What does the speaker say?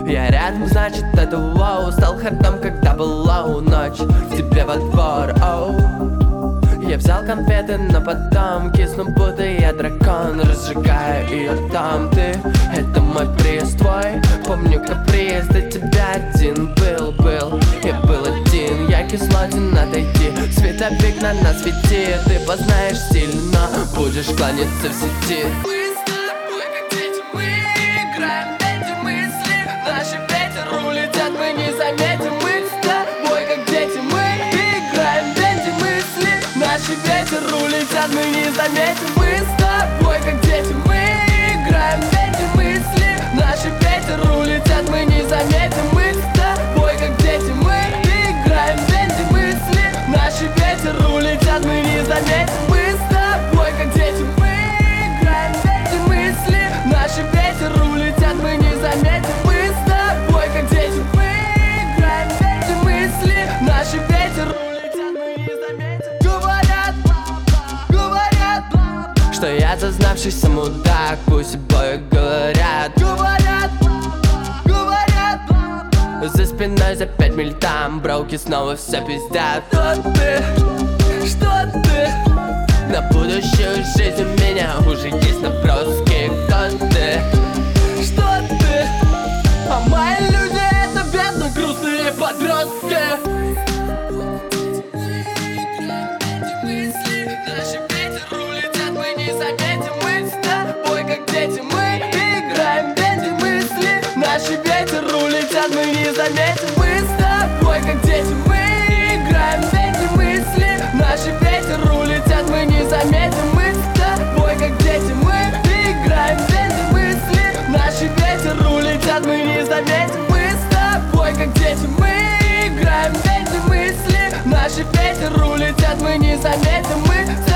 Я рядом, значит это вау. Стал хардом, когда была ночь в тебе во двор, оу. Я взял конфеты, но потом кисну, будто я дракон. Разжигаю ее там, ты, это мой приз твой. Помню каприз, до тебя один был. Я был один, я кислотин, отойди. Световик на нас свети, ты познаешь сильно, будешь кланяться в сети. Мы с тобой как дети, мы играем эти мысли. Наши ветер улетят, мы не заметим. Мы с тобой как дети, мы играем эти мысли. Наши ветер улетят, мы не заметим. Мы с тобой как дети, мы играем эти мысли. Наши ветер улетят, мы не заметим. Мы с тобой как дети, мы играем эти мысли. Наши ветер улетят, мы не заметим. Мы с тобой как дети, мы играем эти мысли. Наши ветер улетят, мы не заметим. Мы с тобой как дети, мы играем эти мысли. Наши ветер улетят, мы не заметим. Говорят, что я зазнавшийся мудак, пусть обои говорят. Говорят, За спиной за 5 миль там броуки снова все пиздят. что ты? На будущую жизнь у меня уже есть наброски. Кто ты? Что ты? А мои люди это бедно грустные подростки. Наши ветер улетят, мы не заметим. Мы с тобой как дети, мы играем эти мысли. Наши ветер улетят, мы не заметим. Мы с тобой как дети, мы играем эти мысли. Наши ветер улетят, мы не заметим. Мы с тобой как дети, мы играем эти мысли. Наши ветер улетят, мы не заметим. Мы с тобой как дети, мы играем эти мысли. Наши ветер улетят, мы не заметим. Мы